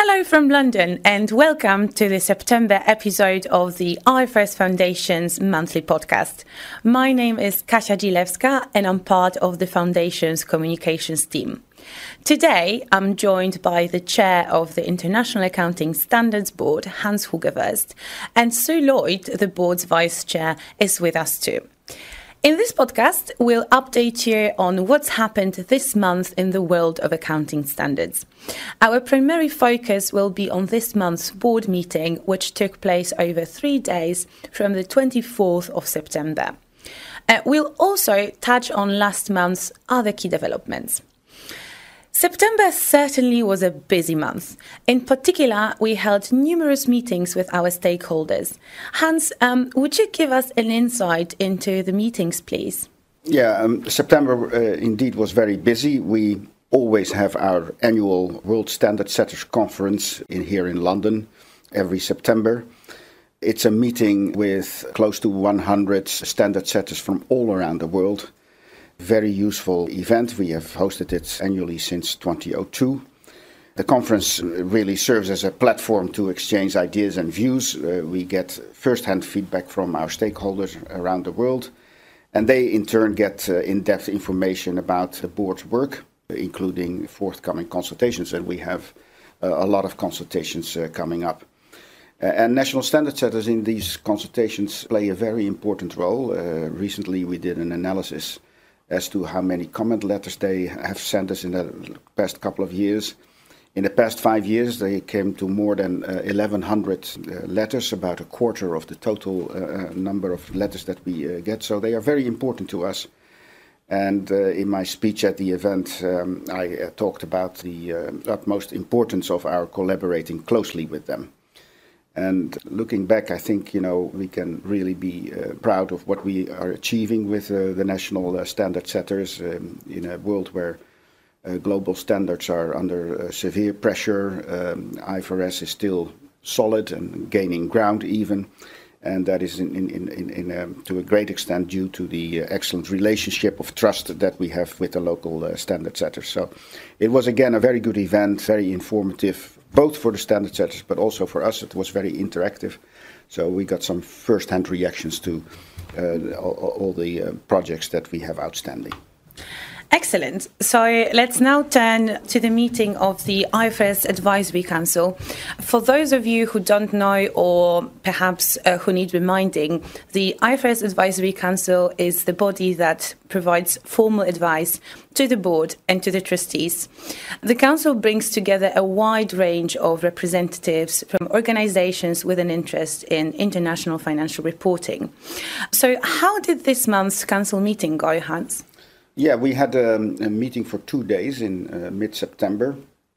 Hello from London and welcome to the September episode of the IFRS Foundation's monthly podcast. My name is Kasia Dzilewska and I'm part of the Foundation's communications team. Today, I'm joined by the chair of the International Accounting Standards Board, Hans Hoogervorst, and Sue Lloyd, the board's vice chair, is with us too. In this podcast, we'll update you on what's happened this month in the world of accounting standards. Our primary focus will be on this month's board meeting, which took place over 3 days from the 24th of September. We'll also touch on last month's other key developments. September certainly was a busy month. In particular, we held numerous meetings with our stakeholders. Hans, would you give us an insight into the meetings, please? September indeed was very busy. We always have our annual World Standard Setters Conference here in London every September. It's a meeting with close to 100 standard setters from all around the world. Very useful event. We have hosted it annually since 2002. The conference really serves as a platform to exchange ideas and views. We get first-hand feedback from our stakeholders around the world, and they in turn get in-depth information about the board's work, including forthcoming consultations, and we have a lot of consultations coming up. And national standard setters in these consultations play a very important role. Recently we did an analysis as to how many comment letters they have sent us in the past couple of years. In the past 5 years, they came to more than 1,100 letters, about a quarter of the total number of letters that we get. So they are very important to us. And in my speech at the event, I talked about the utmost importance of our collaborating closely with them. And looking back, I think, we can really be proud of what we are achieving with the national standard setters in a world where global standards are under severe pressure. IFRS is still solid and gaining ground even. And that is to a great extent due to the excellent relationship of trust that we have with the local standard setters. So it was, again, a very good event, very informative, both for the standard setters, but also for us. It was very interactive. So we got some first-hand reactions to all the projects that we have outstanding. Excellent. So let's now turn to the meeting of the IFRS Advisory Council. For those of you who don't know or perhaps who need reminding, the IFRS Advisory Council is the body that provides formal advice to the board and to the trustees. The council brings together a wide range of representatives from organizations with an interest in international financial reporting. So how did this month's council meeting go, Hans? Yeah, we had a meeting for 2 days in mid-September,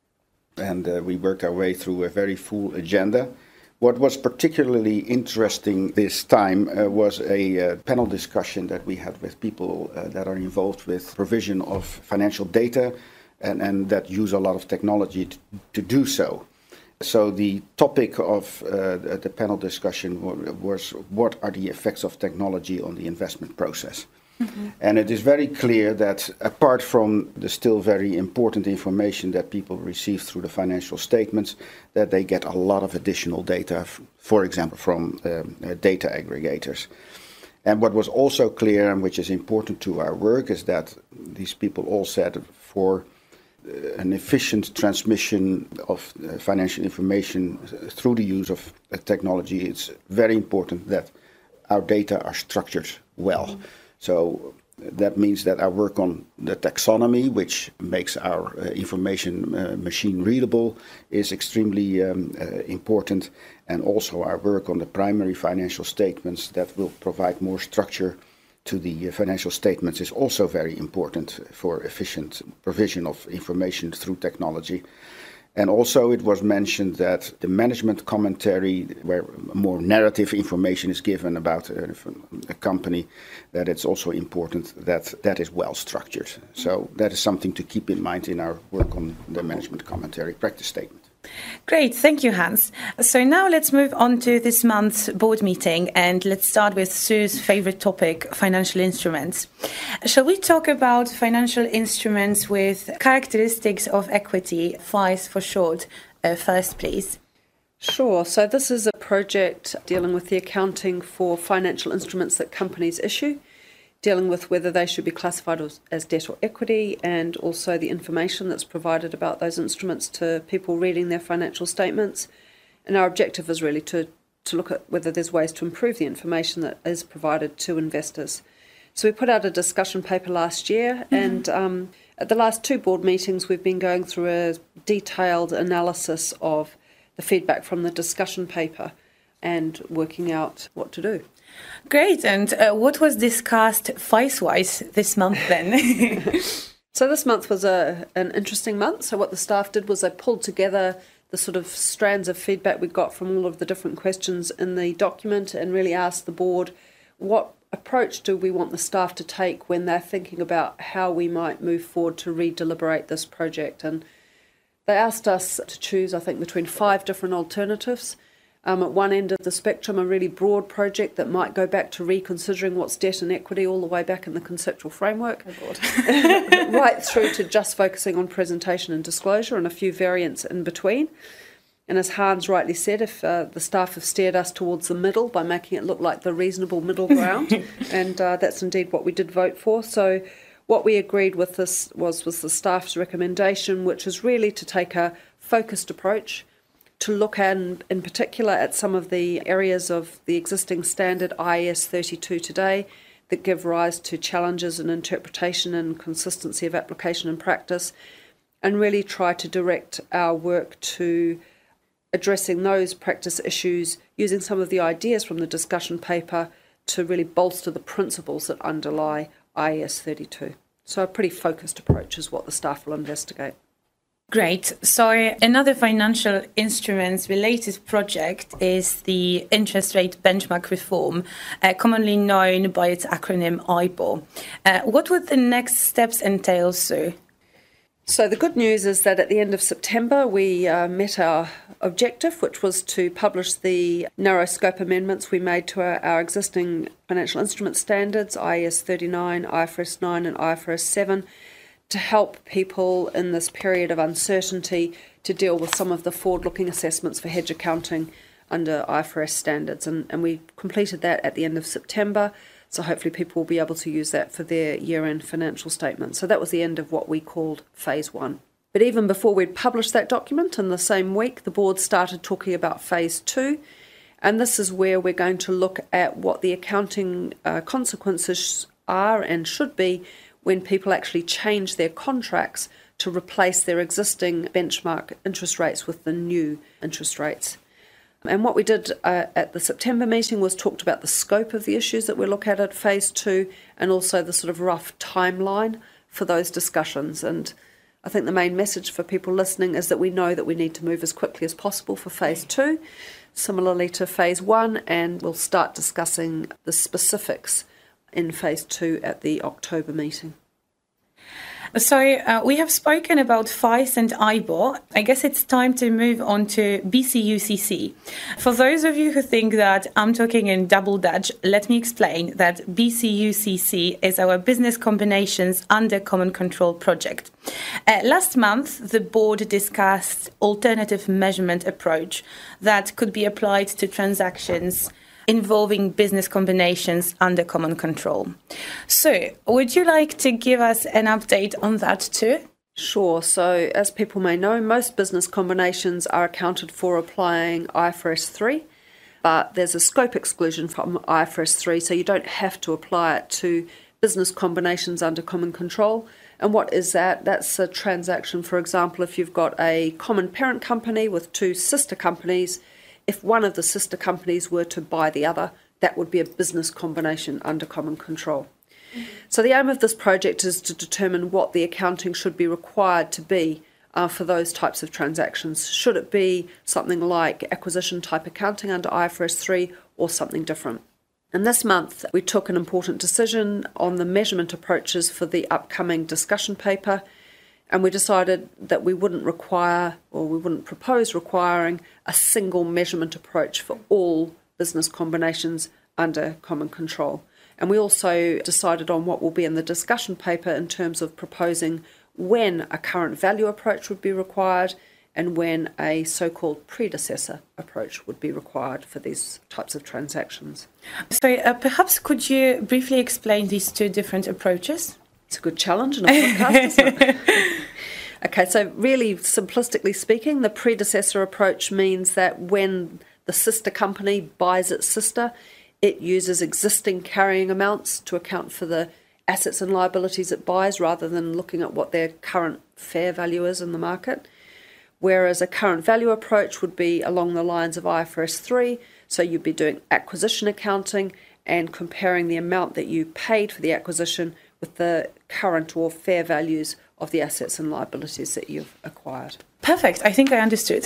and we worked our way through a very full agenda. What was particularly interesting this time was a panel discussion that we had with people that are involved with provision of financial data and that use a lot of technology to do so. So the topic of the panel discussion was what are the effects of technology on the investment process? Mm-hmm. And it is very clear that apart from the still very important information that people receive through the financial statements, that they get a lot of additional data, for example, from data aggregators. And what was also clear, and which is important to our work, is that these people all said for an efficient transmission of financial information through the use of technology, it's very important that our data are structured well. Mm-hmm. So that means that our work on the taxonomy, which makes our information machine readable, is extremely important. And also our work on the primary financial statements that will provide more structure to the financial statements is also very important for efficient provision of information through technology. And also it was mentioned that the management commentary, where more narrative information is given about a company, that it's also important that that is well structured. So that is something to keep in mind in our work on the management commentary practice statement. Great, thank you, Hans. So now let's move on to this month's board meeting and let's start with Sue's favorite topic, financial instruments. Shall we talk about financial instruments with characteristics of equity, FIs for short, first, please? Sure. So this is a project dealing with the accounting for financial instruments that companies issue, dealing with whether they should be classified as debt or equity, and also the information that's provided about those instruments to people reading their financial statements. And our objective is really to look at whether there's ways to improve the information that is provided to investors. So we put out a discussion paper last year, and at the last 2 board meetings we've been going through a detailed analysis of the feedback from the discussion paper and working out what to do. Great. And what was discussed FACE-wise this month then? So this month was an interesting month. So what the staff did was they pulled together the sort of strands of feedback we got from all of the different questions in the document and really asked the board, what approach do we want the staff to take when they're thinking about how we might move forward to re-deliberate this project? And they asked us to choose, I think, between 5 different alternatives. At one end of the spectrum, a really broad project that might go back to reconsidering what's debt and equity all the way back in the conceptual framework, right through to just focusing on presentation and disclosure and a few variants in between. And as Hans rightly said, if the staff have steered us towards the middle by making it look like the reasonable middle ground, and that's indeed what we did vote for. So what we agreed with this was the staff's recommendation, which is really to take a focused approach, to look at, in particular, at some of the areas of the existing standard IAS 32 today that give rise to challenges in interpretation and consistency of application and practice, and really try to direct our work to addressing those practice issues using some of the ideas from the discussion paper to really bolster the principles that underlie IAS 32. So a pretty focused approach is what the staff will investigate. Great. So another financial instruments related project is the interest rate benchmark reform, commonly known by its acronym IBOR. What would the next steps entail, Sue? So the good news is that at the end of September we met our objective, which was to publish the narrow scope amendments we made to our existing financial instrument standards, IAS 39, IFRS 9 and IFRS 7, to help people in this period of uncertainty to deal with some of the forward-looking assessments for hedge accounting under IFRS standards. And we completed that at the end of September, so hopefully people will be able to use that for their year-end financial statements. So that was the end of what we called Phase 1. But even before we'd published that document, in the same week, the board started talking about Phase 2, and this is where we're going to look at what the accounting consequences are and should be when people actually change their contracts to replace their existing benchmark interest rates with the new interest rates. And what we did at the September meeting was talked about the scope of the issues that we look at Phase 2 and also the sort of rough timeline for those discussions. And I think the main message for people listening is that we know that we need to move as quickly as possible for Phase 2, similarly to Phase 1, and we'll start discussing the specifics in Phase 2 at the October meeting. So we have spoken about FACE and IBOR. I guess it's time to move on to BCUCC. For those of you who think that I'm talking in double Dutch, let me explain that BCUCC is our Business Combinations Under Common Control project. Last month, the board discussed alternative measurement approach that could be applied to transactions involving business combinations under common control. So, would you like to give us an update on that too? Sure. So, as people may know, most business combinations are accounted for applying IFRS 3, but there's a scope exclusion from IFRS 3, so you don't have to apply it to business combinations under common control. And what is that? That's a transaction, for example, if you've got a common parent company with 2 sister companies. If one of the sister companies were to buy the other, that would be a business combination under common control. So the aim of this project is to determine what the accounting should be required to be for those types of transactions. Should it be something like acquisition type accounting under IFRS 3 or something different? And this month we took an important decision on the measurement approaches for the upcoming discussion paper, and we decided that we wouldn't propose requiring a single measurement approach for all business combinations under common control. And we also decided on what will be in the discussion paper in terms of proposing when a current value approach would be required and when a so-called predecessor approach would be required for these types of transactions. So perhaps could you briefly explain these two different approaches? It's a good challenge in a podcast, isn't it? Okay, so really simplistically speaking, the predecessor approach means that when the sister company buys its sister, it uses existing carrying amounts to account for the assets and liabilities it buys rather than looking at what their current fair value is in the market. Whereas a current value approach would be along the lines of IFRS 3, so you'd be doing acquisition accounting and comparing the amount that you paid for the acquisition with the current or fair values of the assets and liabilities that you've acquired. Perfect. I think I understood.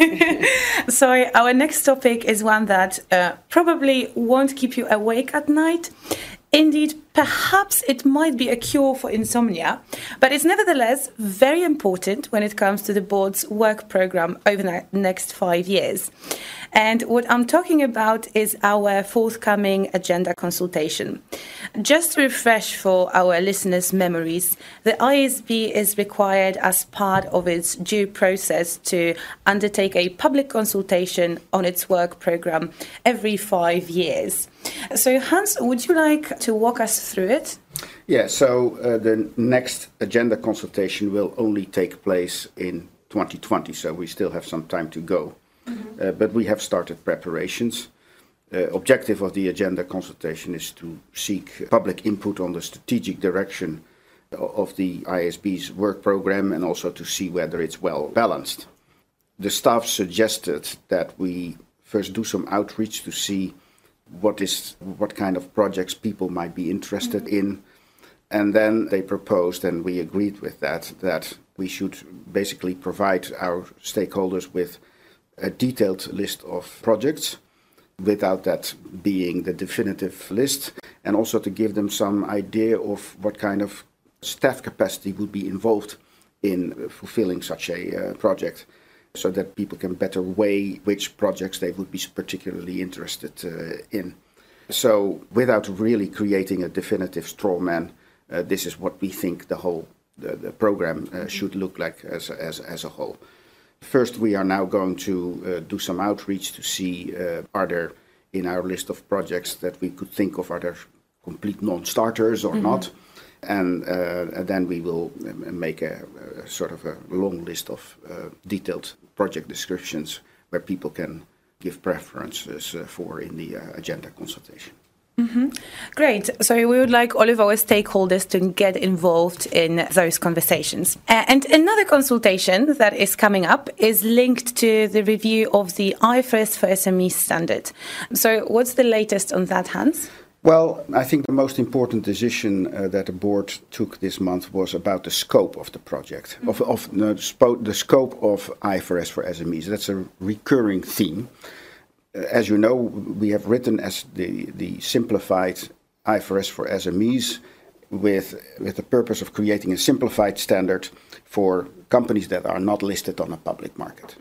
So our next topic is one that probably won't keep you awake at night. Indeed, perhaps it might be a cure for insomnia, but it's nevertheless very important when it comes to the board's work programme over the next 5 years. And what I'm talking about is our forthcoming agenda consultation. Just to refresh for our listeners' memories, the IASB is required as part of its due process to undertake a public consultation on its work programme every 5 years. So Hans, would you like to walk us through it? Yeah, so the next agenda consultation will only take place in 2020, so we still have some time to go. But we have started preparations. Objective of the agenda consultation is to seek public input on the strategic direction of the IASB's work program and also to see whether it's well balanced. The staff suggested that we first do some outreach to see what kind of projects people might be interested in. And then they proposed, and we agreed with that we should basically provide our stakeholders with a detailed list of projects, without that being the definitive list, and also to give them some idea of what kind of staff capacity would be involved in fulfilling such a project, so that people can better weigh which projects they would be particularly interested in. So without really creating a definitive straw man, this is what we think the program should look like as a whole. First, we are now going to do some outreach to see are there in our list of projects that we could think of, are there complete non-starters or not? And then we will make a sort of a long list of detailed project descriptions where people can give preferences for in the agenda consultation. Great. So we would like all of our stakeholders to get involved in those conversations. And another consultation that is coming up is linked to the review of the IFRS for SME standard. So what's the latest on that, Hans? Well, I think the most important decision that the board took this month was about the scope of the project, the scope of IFRS for SMEs. That's a recurring theme. As you know, we have written as the simplified IFRS for SMEs with the purpose of creating a simplified standard for companies that are not listed on a public market,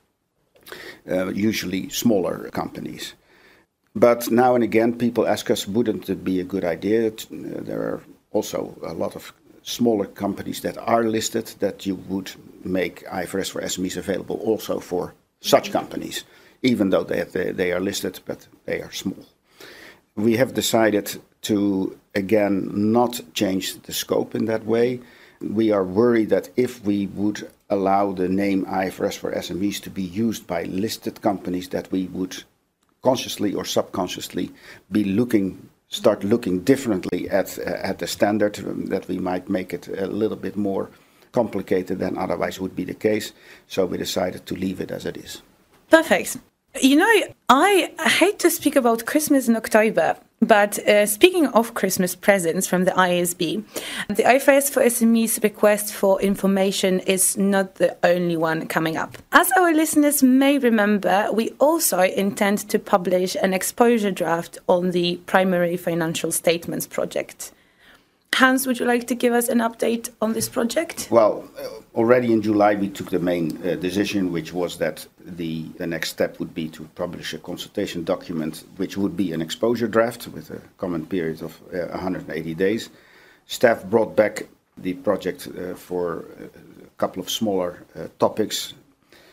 usually smaller companies. But now and again, people ask us, wouldn't it be a good idea? There are also a lot of smaller companies that are listed that you would make IFRS for SMEs available also for such companies, even though they are listed, but they are small. We have decided to, again, not change the scope in that way. We are worried that if we would allow the name IFRS for SMEs to be used by listed companies, that we would consciously or subconsciously start looking differently at the standard, that we might make it a little bit more complicated than otherwise would be the case. So we decided to leave it as it is. Perfect. You know, I hate to speak about Christmas in October, but speaking of Christmas presents from the IASB, the IFRS for SMEs request for information is not the only one coming up. As our listeners may remember, we also intend to publish an exposure draft on the primary financial statements project. Hans, would you like to give us an update on this project? Well, already in July we took the main decision, which was that the next step would be to publish a consultation document, which would be an exposure draft with a comment period of 180 days. Staff brought back the project for a couple of smaller topics.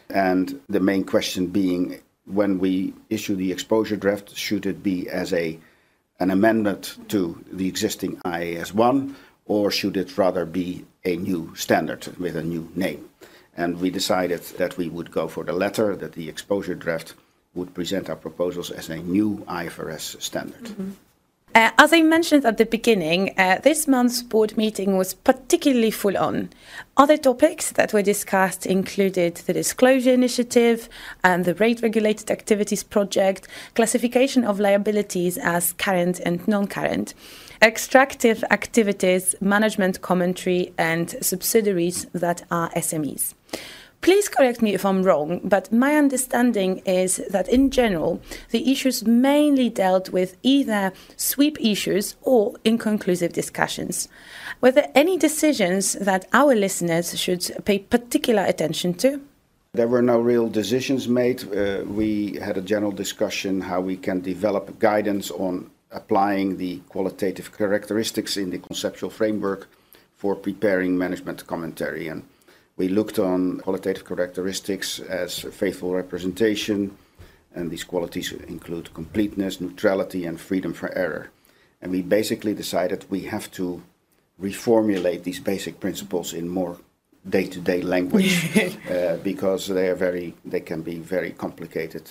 And the main question being, when we issue the exposure draft, should it be as an amendment to the existing IAS 1, or should it rather be a new standard with a new name? And we decided that we would go for the latter, that the exposure draft would present our proposals as a new IFRS standard. Mm-hmm. As I mentioned at the beginning, this month's board meeting was particularly full on. Other topics that were discussed included the disclosure initiative and the rate regulated activities project, classification of liabilities as current and non-current, extractive activities, management commentary, and subsidiaries that are SMEs. Please correct me if I'm wrong, but my understanding is that in general, the issues mainly dealt with either sweep issues or inconclusive discussions. Were there any decisions that our listeners should pay particular attention to? There were no real decisions made. We had a general discussion how we can develop guidance on applying the qualitative characteristics in the conceptual framework for preparing management commentary. And we looked on qualitative characteristics as faithful representation, and these qualities include completeness, neutrality, and freedom for error. And we basically decided we have to reformulate these basic principles in more day-to-day language because they can be very complicated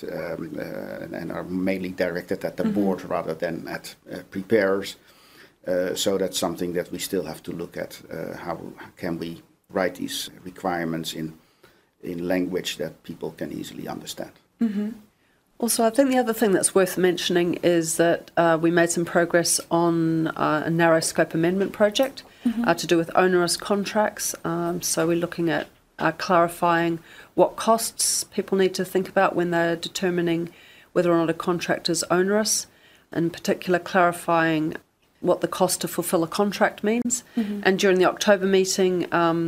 and are mainly directed at the board rather than at preparers. So that's something that we still have to look at. How can we write these requirements in language that people can easily understand? Mm-hmm. Also, I think the other thing that's worth mentioning is that we made some progress on a narrow scope amendment project to do with onerous contracts. So we're looking at clarifying what costs people need to think about when they're determining whether or not a contract is onerous, in particular clarifying what the cost to fulfil a contract means. And during the October meeting,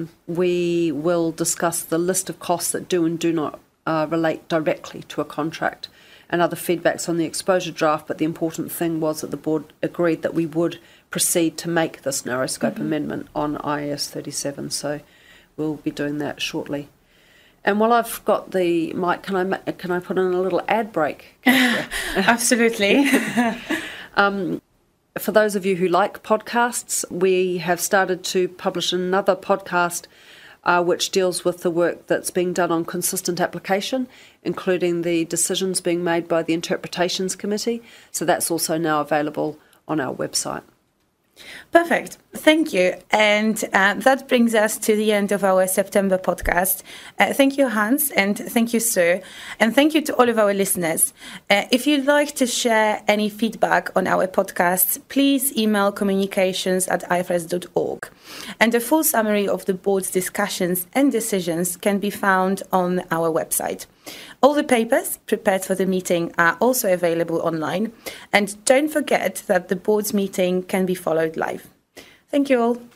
we will discuss the list of costs that do and do not relate directly to a contract and other feedbacks on the exposure draft. But the important thing was that the board agreed that we would proceed to make this narrow scope amendment on IAS 37. So we'll be doing that shortly. And while I've got the mic, can I put in a little ad break? Absolutely. For those of you who like podcasts, we have started to publish another podcast which deals with the work that's being done on consistent application, including the decisions being made by the Interpretations Committee. So that's also now available on our website. Perfect. Thank you. And that brings us to the end of our September podcast. Thank you, Hans, and thank you, Sue. And thank you to all of our listeners. If you'd like to share any feedback on our podcasts, please email communications@ifrs.org. And a full summary of the board's discussions and decisions can be found on our website. All the papers prepared for the meeting are also available online. And don't forget that the board's meeting can be followed live. Thank you all.